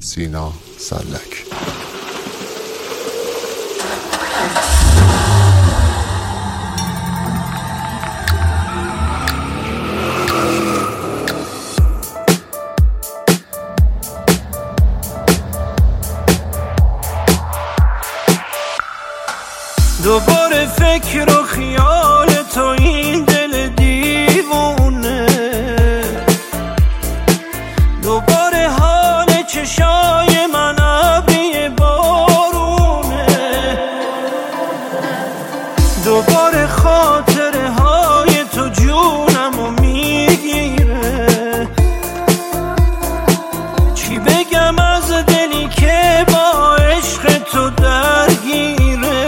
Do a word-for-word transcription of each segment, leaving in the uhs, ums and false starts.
سینا سلک. دوباره فکر و خیال تو این دل دیوونه، دوباره حال چشای من ابری بارونه، دوباره خاطره های تو جونمو میگیره. چی بگم از دلی که با عشق تو درگیره.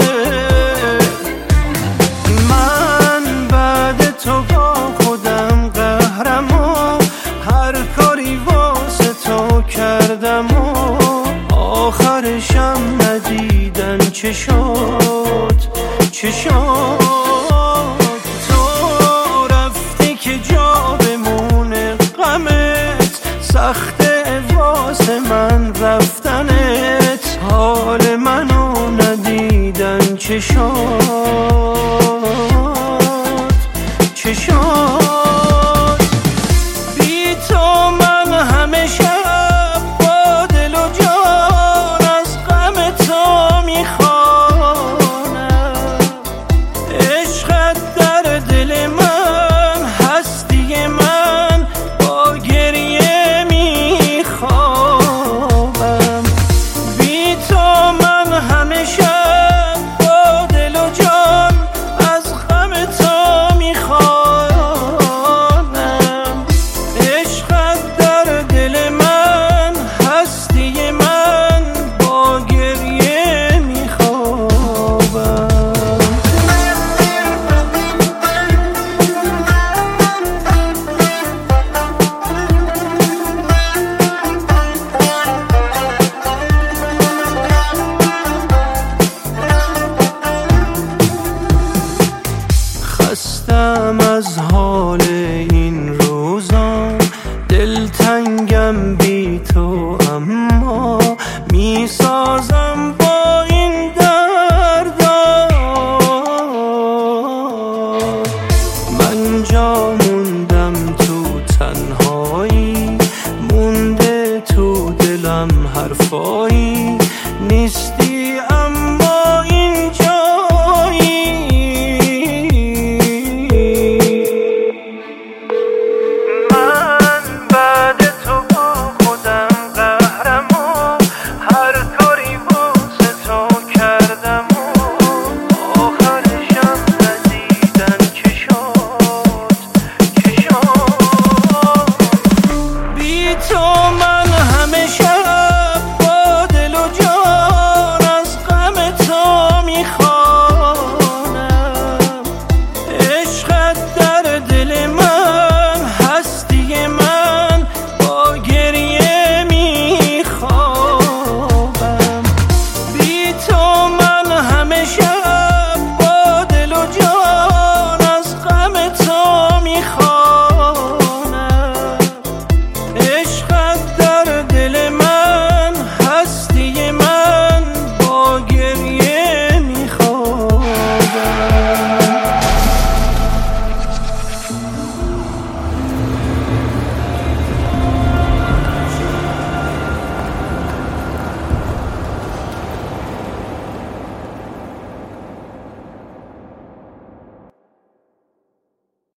تو با خودم قهرم و هر کاری واسه تو کردم و آخرشم ندیدن چه شد چه شد. تو رفتی که جا بمونه غمت، سخته واسه من رفتنت، حال منو ندیدن چه شد چه شد. بی تو من همه شب با دل و جان از غم تو میخوانم. عشقت در دل من، هستی من، با گریه میخوابم. بی تو من همه شب با دل و جان از غم تو خستم از حال این روزا، دلتنگم بی تو، اما میسازم با این دردا. من جا موندم تو تنهایی، مونده تو دلم حرفایی، نیستی